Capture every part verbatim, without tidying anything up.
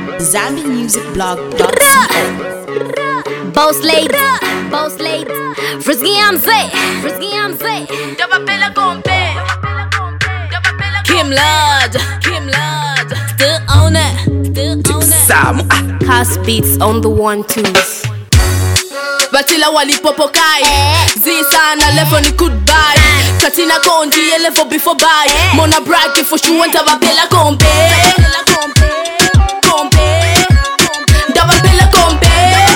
Zambi Music Blog dot co. Boss lady, boss lady, Frisky Amze, Frisky Amze. Kim Lodge, Kim Lodge, still on it, still on it. Sam House beats on the one twos. Batila walipopokai Zi sana levo ni goodbye Katina konji ye levo before buy Mona brag for sure and tava pela kompe Kompe Dava pela kompe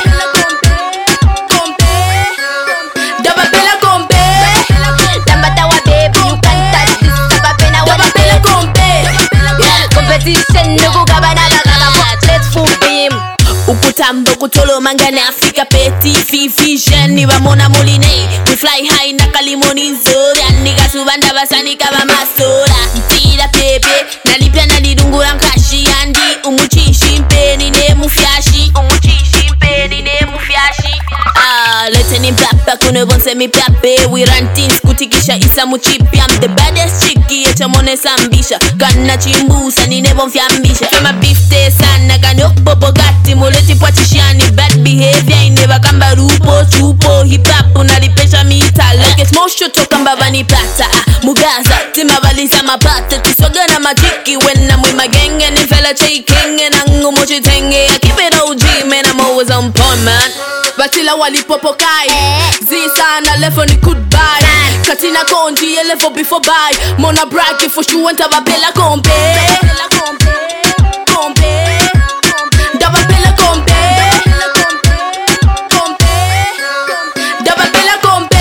Kompe Dava pela kompe Damba tawa baby, you can't touch this. Tava pena Dava pela kompe competition no go gabana gabana. Let's full beam. Ukutambo kutolo mangane Afrika peti fifi jeni wa mona moline. We fly high na kalimoni zori Aniga subanda basani kama masora Ntira pepe Nalipia nalidungura mkashi Andi umuchishi mpeni ne mufyashi Umuchishi mpeni ne mufyashi Ah, lete ni mpapa kune bonse mi pape We run things kutikisha isa muchipi I'm the baddest chiki echa mone sambisha Kana chimbusa ni nebo mfyambisha Fema bifte sana kanyo popo gati Muleti pwachishani bad behavior Ineva kamba rupo chupo hip hop unalipesha mita Like it's motion toka mbavani pata Mugaza tima valisa mapata Tisoga na majiki when I'm with my gang And if fella shaking and angu mochi tenge I keep it O G man I'm always on point man Batila walipopokai Zi sana levo ni goodbye Katina konji ye levo before buy Mona brag for sure and tava pela kompe Kompe Dava pela kompe Kompe Dava pela kompe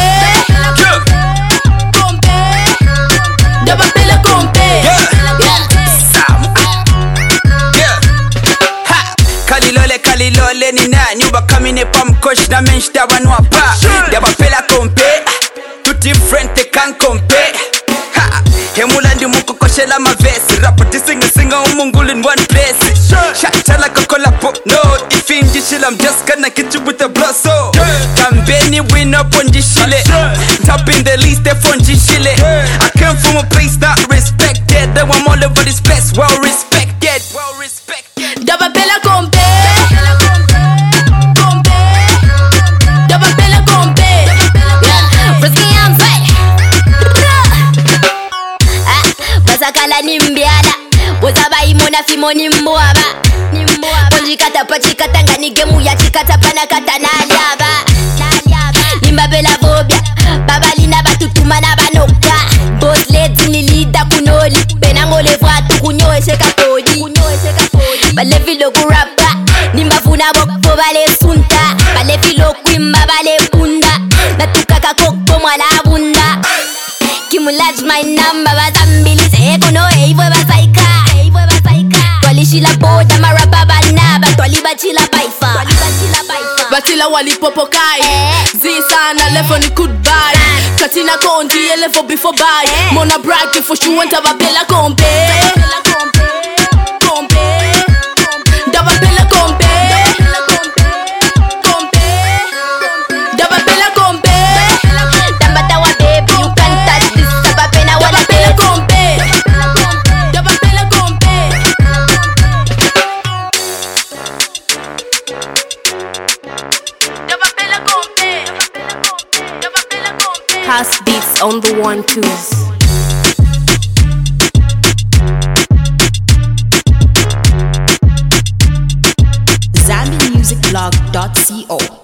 Kompe Dava pela kompe Sam Yeah Ha Kalilole kalilole ni nani Uba kamine pa mkosh na mensh dawa nwapa Daba pela kompe Two different they can't compare Ha Hemula ndi muko koshela mavesi Rapper singa singa umungul in one place Shata like a cola pop no If in shit I'm just gonna get you with a blosso Kambeni win up on shile Top in the list they phone shile I came from a place not respected Though I'm all over this place well respected Well respected Dava pela kompe Kompe Dava pela kompe Frisky Amze. Ah, basakala nimbiana. Wazaba imona fimo nimboaba. Ponjikata pachikata ngani gemu ya chikata pana kata naliaba. Nimba bela phobia. Baba lina batutuma na banoka. Boss lady ni leader kunoli. Pena ngole vwatu kunyoeshe kapodi. Bale filo kurapa. Nimba funa bokpo bale sunta. Bale filo kwimba bale bunda. Natukaka koko mwana bunda. Kimulaj my number bazambili se kono eivwe basaika. Twalishi la boda maraba banaba. Twaliba chila baifa. Batila walipopokai Zi sana levo ni goodbye Katina konji ye levo before buy Mona brag for sure and tava pela kompe Kompe Dava pela kompe Kompe Dava pela kompe Damba tawa baby, you can't touch this. Tava pena wala Dava pela kompe Dava pela kompe Dava pela kompe Dava pela kompe House beats on the one twos. Zambi Music Blog dot co.